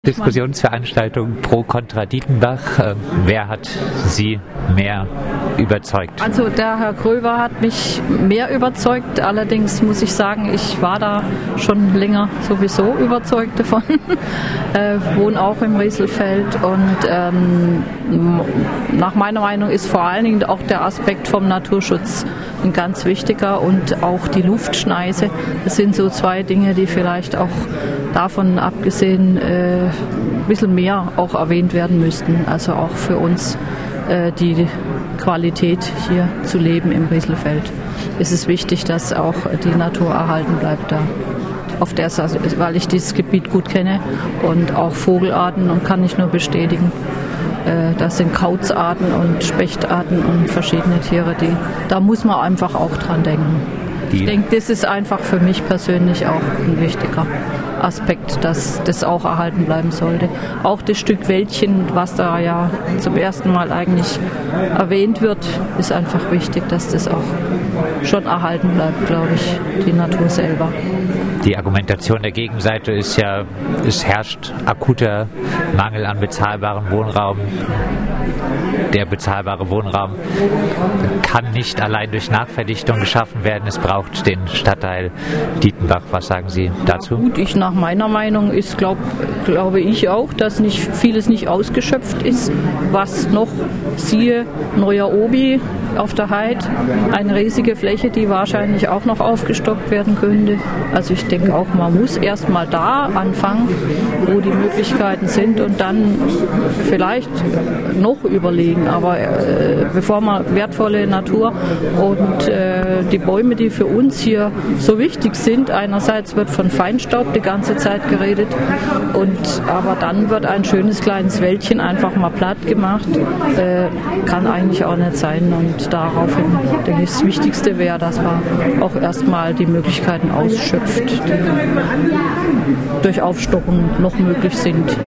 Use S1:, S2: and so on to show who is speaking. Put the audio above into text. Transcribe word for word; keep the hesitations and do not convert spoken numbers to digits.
S1: Diskussionsveranstaltung pro Contra Dietenbach. Äh, wer hat Sie mehr überzeugt?
S2: Also der Herr Gröber hat mich mehr überzeugt. Allerdings muss ich sagen, ich war da schon länger sowieso überzeugt davon. äh, wohne auch im Rieselfeld und ähm, nach meiner Meinung ist vor allen Dingen auch der Aspekt vom Naturschutz ein ganz wichtiger und auch die Luftschneise. Das sind so zwei Dinge, die vielleicht auch davon abgesehen äh, ein bisschen mehr auch erwähnt werden müssten. Also auch für uns äh, die Qualität hier zu leben im Rieselfeld. Es ist wichtig, dass auch die Natur erhalten bleibt da. Auf der Seite, weil ich dieses Gebiet gut kenne und auch Vogelarten und kann ich nur bestätigen. Äh, das sind Kauzarten und Spechtarten und verschiedene Tiere, die da muss man einfach auch dran denken. Ich denke, das ist einfach für mich persönlich auch ein wichtiger Aspekt, dass das auch erhalten bleiben sollte. Auch das Stück Wäldchen, was da ja zum ersten Mal eigentlich erwähnt wird, ist einfach wichtig, dass das auch schon erhalten bleibt, glaube ich, die Natur selber.
S1: Die Argumentation der Gegenseite ist ja, es herrscht akuter Mangel an bezahlbarem Wohnraum. Der bezahlbare Wohnraum kann nicht allein durch Nachverdichtung geschaffen werden. Es braucht den Stadtteil Dietenbach. Was sagen Sie dazu?
S2: Ja, gut, ich nach meiner Meinung ist, glaub, glaube ich auch, dass nicht vieles nicht ausgeschöpft ist. Was noch, siehe Neuer Obi auf der Heid, eine riesige Fläche, die wahrscheinlich auch noch aufgestockt werden könnte. Also ich denke auch, man muss erst mal da anfangen, wo die Möglichkeiten sind und dann vielleicht noch überlegen. Aber äh, bevor man wertvolle Natur und äh, die Bäume, die für uns hier so wichtig sind, einerseits wird von Feinstaub die ganze Zeit geredet, und aber dann wird ein schönes kleines Wäldchen einfach mal platt gemacht, äh, kann eigentlich auch nicht sein. Und daraufhin denke ich, das Wichtigste wäre, dass man auch erstmal die Möglichkeiten ausschöpft, die durch Aufstockung noch möglich sind.